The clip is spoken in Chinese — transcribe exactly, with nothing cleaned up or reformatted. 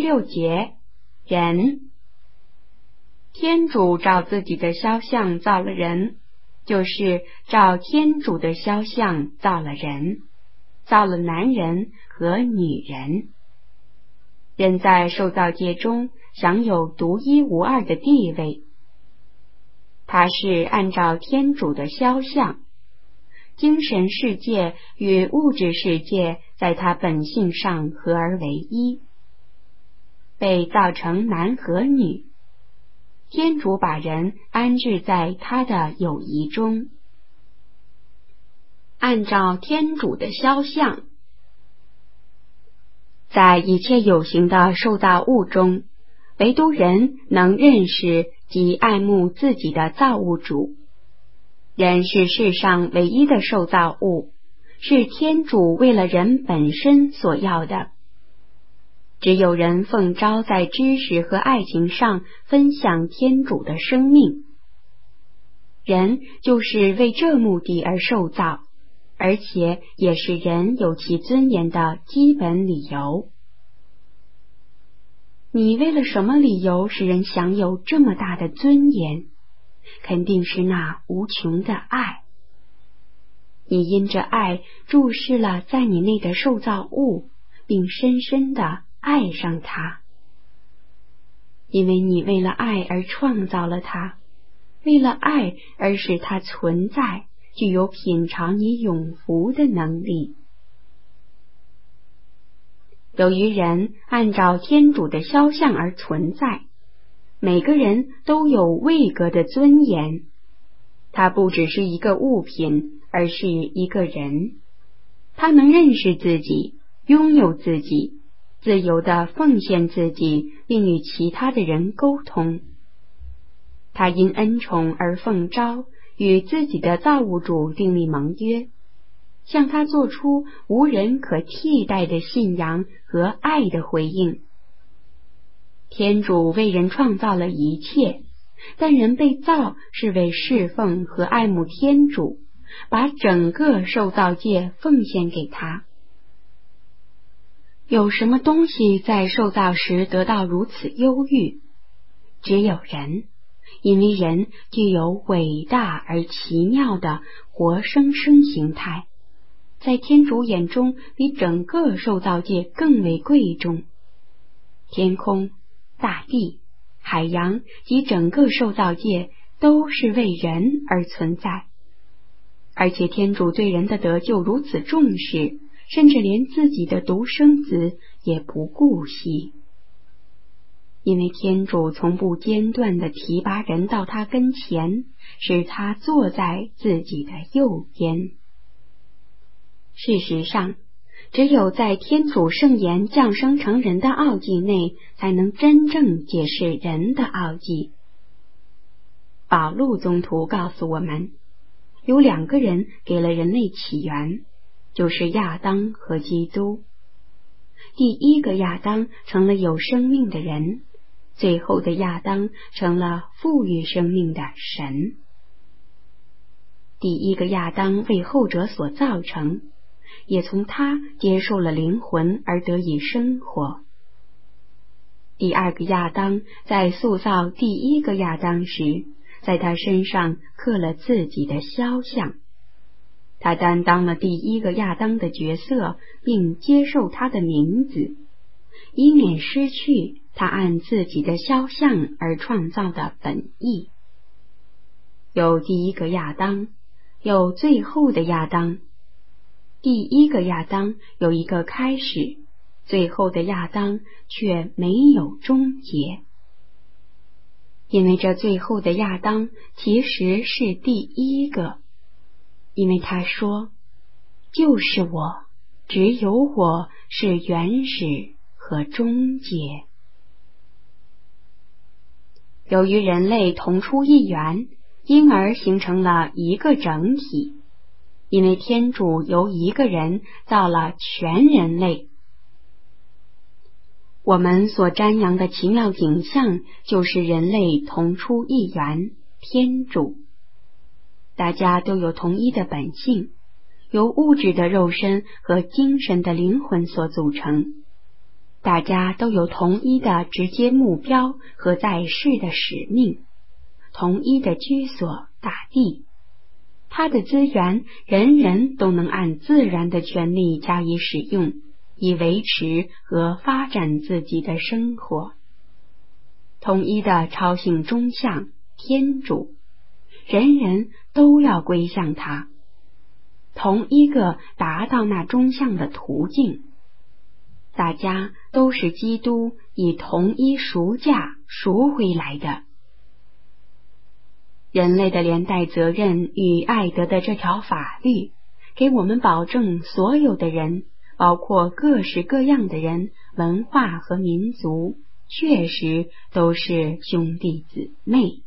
六节，人。天主照自己的肖像造了人，就是照天主的肖像造了人，造了男人和女人。人在受造界中享有独一无二的地位，他是按照天主的肖像，精神世界与物质世界在他本性上合而为一，被造成男和女。天主把人安置在他的友谊中，按照天主的肖像。在一切有形的受造物中，唯独人能认识及爱慕自己的造物主。人是世上唯一的受造物，是天主为了人本身所要的。只有人奉召在知识和爱情上分享天主的生命。人就是为这目的而受造，而且也是人有其尊严的基本理由。你为了什么理由使人享有这么大的尊严？肯定是那无穷的爱。你因着爱注视了在你内的受造物，并深深地爱上它。因为你为了爱而创造了它，为了爱而使它存在，具有品尝你永福的能力。由于人按照天主的肖像而存在，每个人都有位格的尊严。他不只是一个物品，而是一个人。他能认识自己，拥有自己，自由地奉献自己，并与其他的人沟通。他因恩宠而奉召，与自己的造物主订立盟约，向他做出无人可替代的信仰和爱的回应。天主为人创造了一切，但人被造是为侍奉和爱慕天主，把整个受造界奉献给他。有什么东西在受造时得到如此忧郁？只有人，因为人具有伟大而奇妙的活生生形态，在天主眼中比整个受造界更为贵重。天空、大地、海洋及整个受造界都是为人而存在，而且天主对人的得救如此重视，甚至连自己的独生子也不顾惜。因为天主从不间断地提拔人到他跟前，使他坐在自己的右边。事实上，只有在天主圣言降生成人的奥迹内，才能真正解释人的奥迹。保禄宗徒告诉我们，有两个人给了人类起源，就是亚当和基督。第一个亚当成了有生命的人，最后的亚当成了赋予生命的神。第一个亚当为后者所造成，也从他接受了灵魂而得以生活。第二个亚当在塑造第一个亚当时，在他身上刻了自己的肖像。他担当了第一个亚当的角色，并接受他的名字，以免失去他按自己的肖像而创造的本意。有第一个亚当，有最后的亚当。第一个亚当有一个开始，最后的亚当却没有终结。因为这最后的亚当其实是第一个，因为他说，就是我，只有我是原始和终结。由于人类同出一源，因而形成了一个整体。因为天主由一个人造了全人类。我们所瞻仰的奇妙景象，就是人类同出一源，天主。大家都有同一的本性，由物质的肉身和精神的灵魂所组成。 大家都有同一的直接目标和在世的使命，同一的居所大地，它的资源人人都能按自然的权利加以使用，以维持和发展自己的生活。统一的超性中相天主，人人都要归向他，同一个达到那中相的途径，大家都是基督以同一赎价赎回来的。人类的连带责任与爱德的这条法律，给我们保证所有的人，包括各式各样的人、文化和民族，确实都是兄弟姊妹。